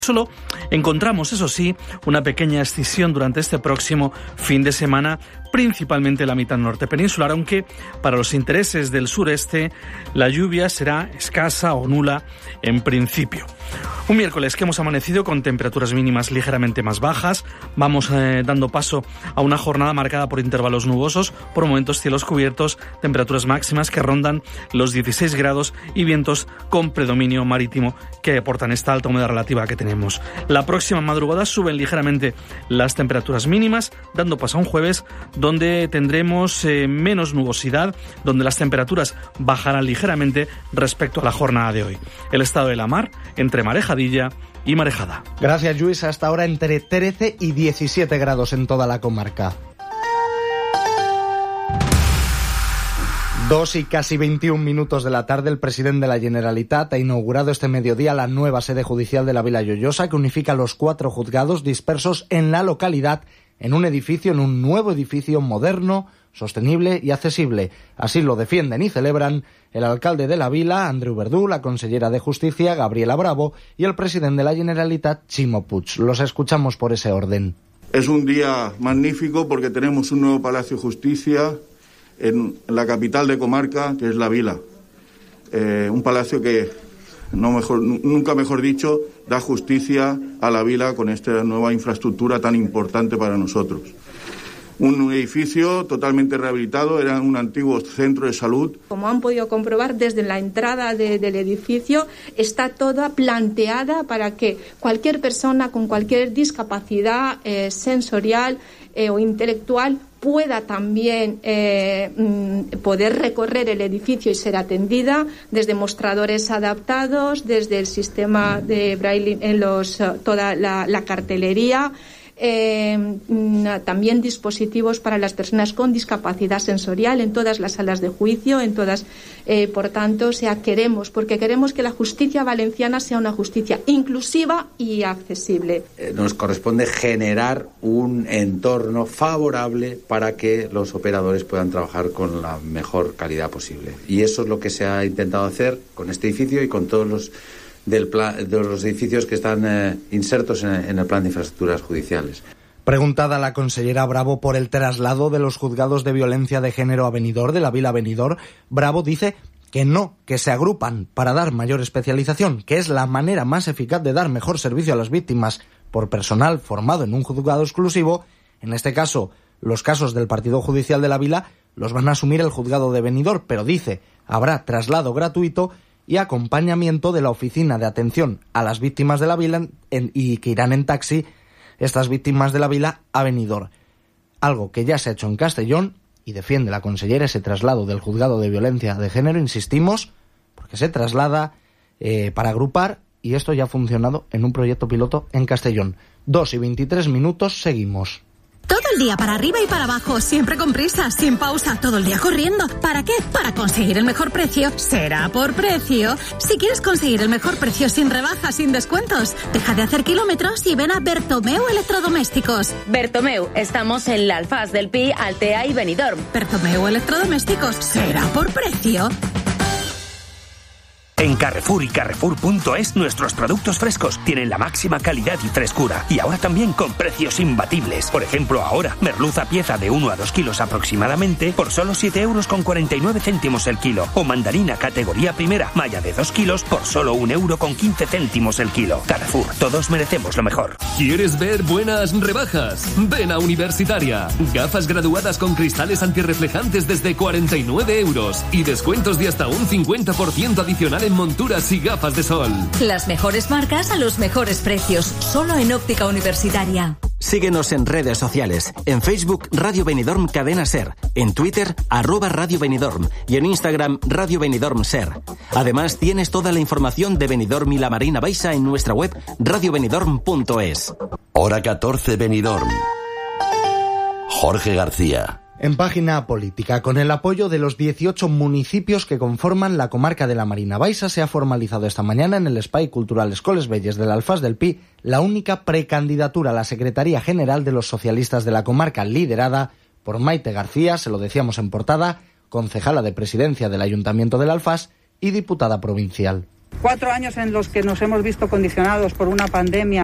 Solo encontramos, eso sí, una pequeña escisión durante este próximo fin de semana, principalmente en la mitad norte peninsular, aunque para los intereses del sureste la lluvia será escasa o nula en principio. Un miércoles que hemos amanecido con temperaturas mínimas ligeramente más bajas. Vamos dando paso a una jornada marcada por intervalos nubosos, por momentos cielos cubiertos, temperaturas máximas que rondan los 16 grados y vientos con predominio marítimo que aportan esta alta humedad relativa que tenemos. La próxima madrugada suben ligeramente las temperaturas mínimas, dando paso a un jueves donde tendremos menos nubosidad, donde las temperaturas bajarán ligeramente respecto a la jornada de hoy. El estado de la mar entre marejadilla y marejada. Gracias, Lluís. Hasta ahora entre 13 y 17 grados en toda la comarca. 2 y casi 21 minutos de la tarde, el presidente de la Generalitat ha inaugurado este mediodía la nueva sede judicial de la Vila Lloyosa, que unifica los 4 juzgados dispersos en la localidad en un nuevo edificio moderno, sostenible y accesible. Así lo defienden y celebran el alcalde de la vila, Andreu Verdú, la consellera de Justicia, Gabriela Bravo, y el presidente de la Generalitat, Ximo Puig. Los escuchamos por ese orden. Es un día magnífico porque tenemos un nuevo Palacio de Justicia en la capital de comarca, que es la vila. Un palacio que, nunca mejor dicho, da justicia a la vila con esta nueva infraestructura tan importante para nosotros. Un edificio totalmente rehabilitado, era un antiguo centro de salud. Como han podido comprobar, desde la entrada del edificio está toda planteada para que cualquier persona con cualquier discapacidad sensorial o intelectual pueda también poder recorrer el edificio y ser atendida desde mostradores adaptados, desde el sistema de braille en toda la cartelería. También dispositivos para las personas con discapacidad sensorial en todas las salas de juicio, por tanto, queremos que la justicia valenciana sea una justicia inclusiva y accesible. Nos corresponde generar un entorno favorable para que los operadores puedan trabajar con la mejor calidad posible. Y eso es lo que se ha intentado hacer con este edificio y con todos los de los edificios que están insertos en el plan de infraestructuras judiciales. Preguntada la consellera Bravo por el traslado de los juzgados de violencia de género a Benidorm, de la vila Benidorm, Bravo dice que no, que se agrupan para dar mayor especialización, que es la manera más eficaz de dar mejor servicio a las víctimas por personal formado en un juzgado exclusivo. En este caso, los casos del partido judicial de la vila los van a asumir el juzgado de Benidorm, pero dice, habrá traslado gratuito y acompañamiento de la Oficina de Atención a las Víctimas de la Vila y que irán en taxi estas víctimas de la vila a Benidorm. Algo que ya se ha hecho en Castellón y defiende la consellera ese traslado del juzgado de violencia de género, insistimos, porque se traslada para agrupar y esto ya ha funcionado en un proyecto piloto en Castellón. 2 y 23 minutos, seguimos. Todo el día para arriba y para abajo, siempre con prisa, sin pausa, todo el día corriendo. ¿Para qué? Para conseguir el mejor precio. Será por precio. Si quieres conseguir el mejor precio sin rebajas, sin descuentos, deja de hacer kilómetros y ven a Bertomeu Electrodomésticos. Bertomeu, estamos en la Alfaz del Pi, Altea y Benidorm. Bertomeu Electrodomésticos, será por precio. En Carrefour y Carrefour.es nuestros productos frescos tienen la máxima calidad y frescura. Y ahora también con precios imbatibles. Por ejemplo, ahora, merluza pieza de 1 a 2 kilos aproximadamente por solo 7,49 € el kilo. O mandarina categoría primera, malla de 2 kilos por solo 1,15 € el kilo. Carrefour, todos merecemos lo mejor. ¿Quieres ver buenas rebajas? Ven a Universitaria. Gafas graduadas con cristales antirreflejantes desde 49 € y descuentos de hasta un 50% adicional en monturas y gafas de sol. Las mejores marcas a los mejores precios, solo en Óptica Universitaria. Síguenos en redes sociales. En Facebook, Radio Benidorm Cadena Ser. En Twitter, @Radio Benidorm. Y en Instagram, Radio Benidorm Ser. Además, tienes toda la información de Benidorm y la Marina Baixa en nuestra web radiobenidorm.es. Hora 14 Benidorm. Jorge García. En página política, con el apoyo de los 18 municipios que conforman la comarca de la Marina Baixa, se ha formalizado esta mañana en el Espai Cultural Escoles Belles de l'Alfàs del Pi la única precandidatura a la Secretaría General de los socialistas de la comarca, liderada por Maite García, se lo decíamos en portada, concejala de presidencia del Ayuntamiento del Alfàs y diputada provincial. 4 años en los que nos hemos visto condicionados por una pandemia